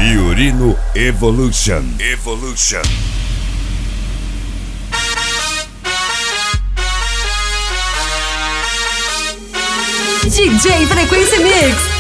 Fiorino Evolution. DJ Frequência Mix.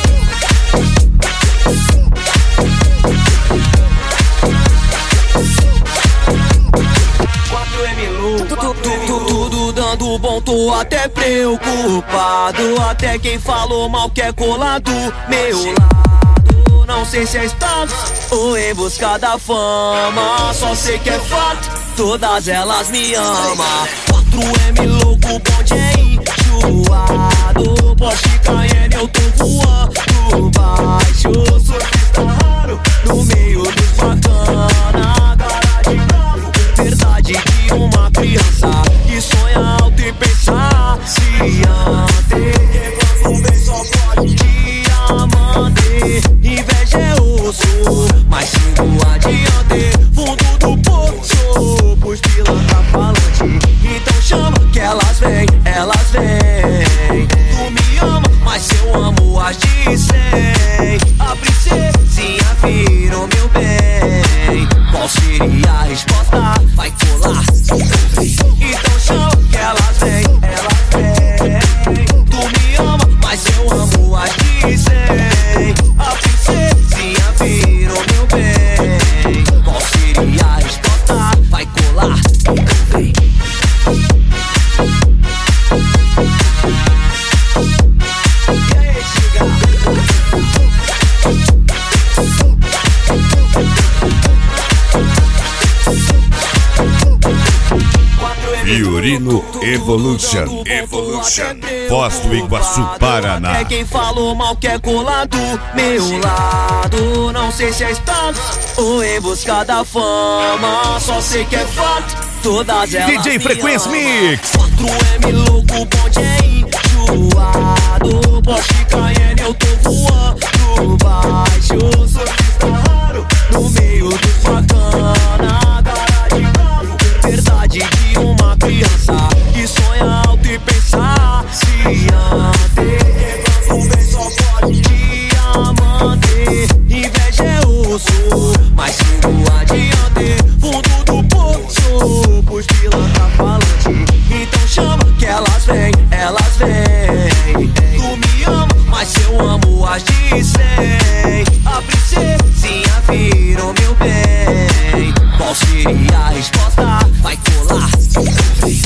Tudo dando bom, tô até preocupado. Até quem falou mal quer colar do meu lado. Não sei se é status ou em busca da fama. Só sei que é fato, todas elas me amam. 4M louco, bonde é enjoado. Porsche Cayenne, eu tô voando baixo. Surfista raro, no meio dos bacana. Cara de bravo, verdade de uma criança que sonha alto e pensar ciante. Quando vem só pode diamante. Inveja é osso, mas sigo adiante. Fundo do poço, pros pilantra falante. Então chama que elas vêm. Tu me ama, mas eu amo as de 100. A princesinha virou meu bem. Qual seria a resposta? Vai colar. Então chama que elas vêm. Tu me ama, mas eu amo as de 100. A princesinha virou meu bem. Qual seria a resposta? Vai colar. Vem. 4M Fiorino Evolution. Foz do Iguaçu, Paraná. Até quem falou mal quer colar do meu lado. Não sei se é status ou em busca da fama. Só sei que é fato, todas elas DJ Frequência Mix. 4M louco, bonde é enjoado. Porsche Cayenne, eu tô voando baixo. Surfista raro, no meio dos bacana. Cara de bravo, verdade de uma criança que sonha alto e pensar ciante. Quando vem só pode diamante. Inveja é osso, mas sigo adiante. Fundo do poço, pros pilantra falante. Então chama que elas vêm. Tu me ama, mas eu amo as de 100.